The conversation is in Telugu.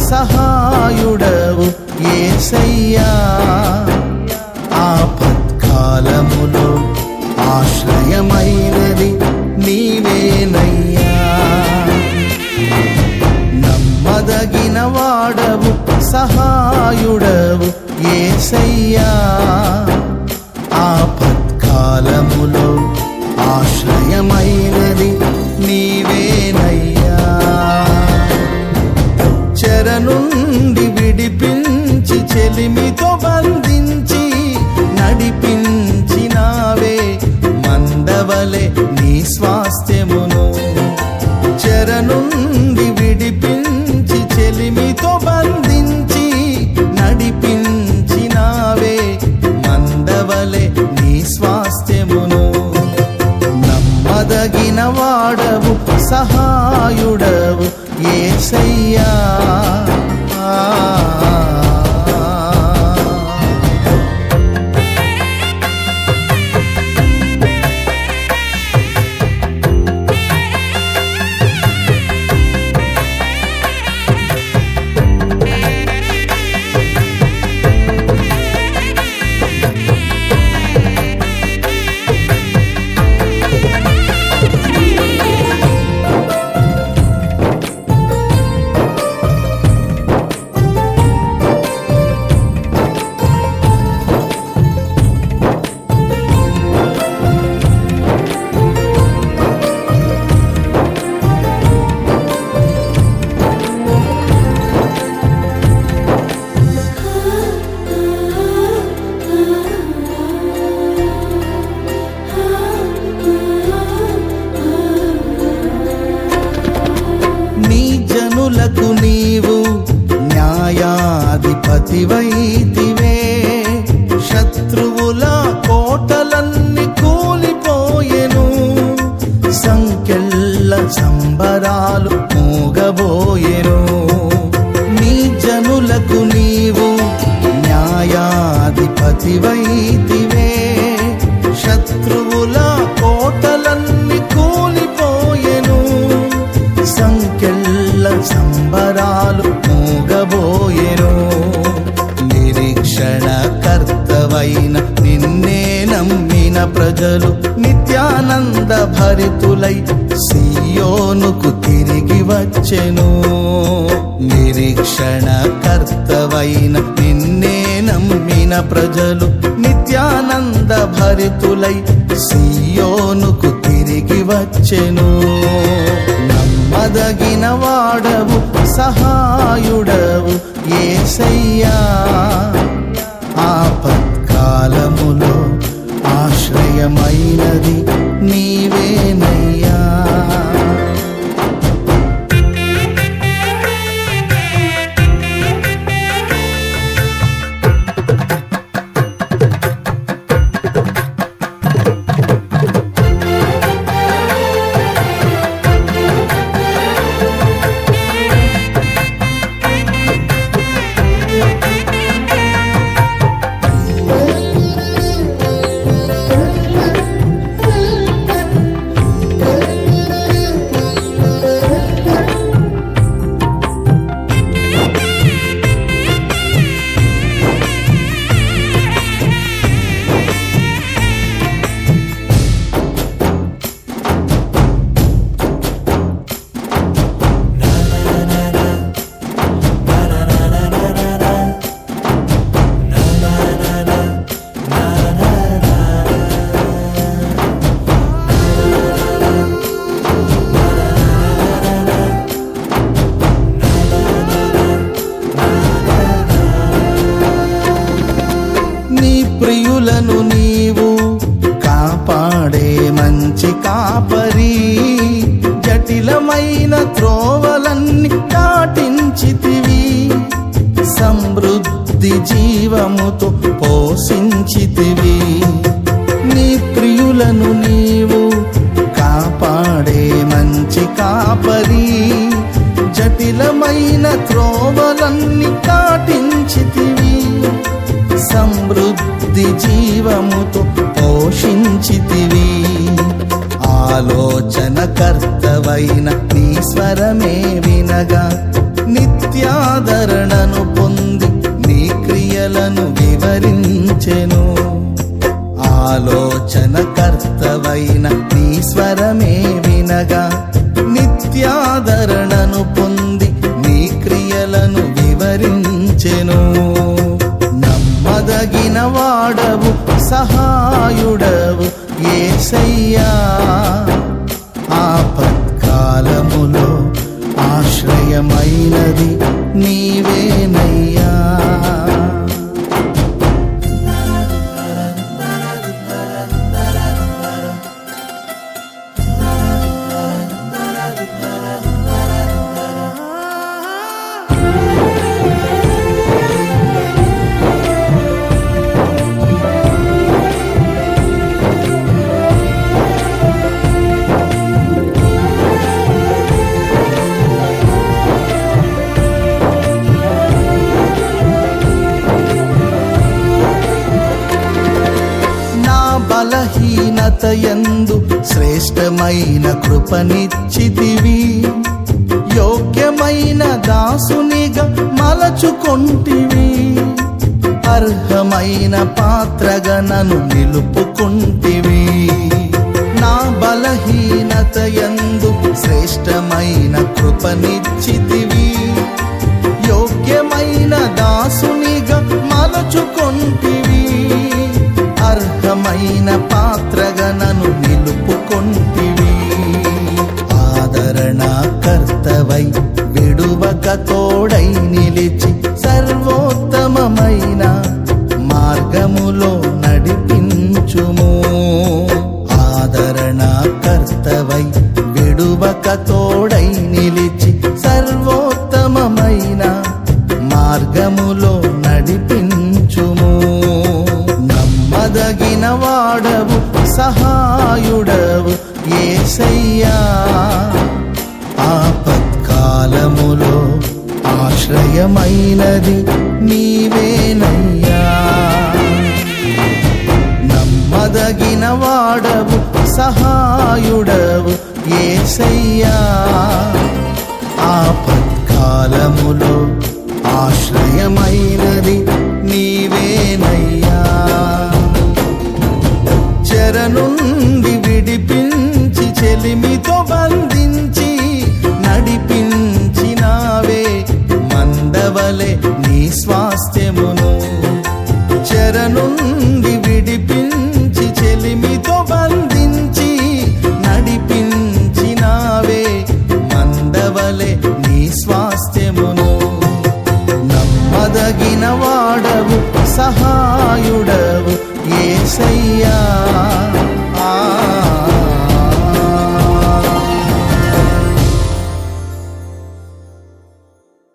సహాయుడవు యేసయ్యా, ఆపత్కాలములో ఆశ్రయమైనది నీవేనయ్యా. నమ్మదగిన వాడవు సహాయుడవు యేసయ్యా, ఆపత్కాలములో ఆశ్రయమైనది నీవేనయ్యా. చెర నుండి విడిపించి చెలిమితో బంధించి నడిపించినావే మందవలె నీ స్వాస్థ్యమును. చెర నుండి విడిపించి చెలిమితో బంధించి నడిపించినావే మందవలె నీ స్వాస్థ్యమును. నమ్మదగిన వాడవు సహాయుడవు యేసయ్యా, జనులకు నీవు న్యాయాధిపతివైతివే. శత్రువుల కోటలన్నీ కూలిపోయెను, సంకెళ్ళ సంబరాలు మోగబోయెను. నీ జనులకు నీవు న్యాయాధిపతివైతివే. శత్రువుల కోటలన్నీ కూలిపోయెను, సంకెళ్ళ సంబరాలు మోగబోయెను. నిరీక్షణ కర్తవైన నిన్నే నమ్మిన ప్రజలు నిత్యానంద భరితులై సియోనుకు తిరిగి వచ్చెను. నిరీక్షణ కర్తవైన నిన్నే నమ్మిన ప్రజలు నిత్యానంద భరితులై సియోనుకు తిరిగి వచ్చెను. నమ్మదగిన వాడవు సహాయుడవు యేసయ్యా, ఆపత్కాలములో ఆశ్రయమైనది నీవేనయ్యా. ప్రియులను నీవు కాపాడే మంచి కాపరి. జటిలమైన త్రోవలన్నీ దాటించితివి, సమృద్ధి జీవముతో పోషించితివి. నీ ప్రియులను నీవు కాపాడే మంచి కాపరి. జటిలమైన త్రోవలన్నీ దాటించితివి, సమృద్ధి జీవముతో పోషించితివి. ఆలోచన కర్తవైన నీ స్వరమే వినగా నిత్య నిత్యాదరణను పొంది నీ క్రియలను వివరించెను. ఆలోచనకర్తవైన నీ స్వరమే వినగా నిత్యాదరణను పొంది నీ క్రియలను వివరించెను. నమ్మదగిన వాడవు సహాయుడవు యేసయ్యా, ఆపత్కాలములో ఆశ్రయమైనది నీవేనయ్యా. బలహీనతయందు శ్రేష్టమైన కృపనిచ్చితివి. యోగ్యమైన దాసునిగా మలచుకొంటివి. అర్హమైన పాత్రగా నన్ను నిలుపుకొంటివి. నా బలహీనతయందు శ్రేష్టమైన కృపనిచ్చితివి. యోగ్యమైన దాసునిగా మలచుకొంటివి. అర్హమైన పాత్రగా నన్ను నిలుపుకొంటివి. ఆదరణకర్తవై విడువక తోడై నిలిచి సర్వోత్తమమైన మార్గములో నడిపించుము. ఆదరణకర్తవై విడువక తోడై నిలిచి సర్వోత్తమమైన మార్గములో నడిపించుము. నమ్మదగిన వాడవు సహాయుడవు యేసయ్యా, ఆపత్కాలములో ఆశ్రయమైనది నీవేనయ్యా. నమ్మదగిన వాడవు సహాయుడవు యేసయ్యా, ఆపత్కాలములో ఆశ్రయమైనది నీవేనయ్యా. చెర నుండి విడిపించి చెలిమితో బంధించి నడిపించినావే మందవలె నీ స్వాస్థ్యమును. చెర నుండి విడిపించి చెలిమితో బంధించి నడిపించినావే మందవలె నీ స్వాస్థ్యమును. నమ్మదగిన వాడవు సహాయుడవు యేసయ్యా,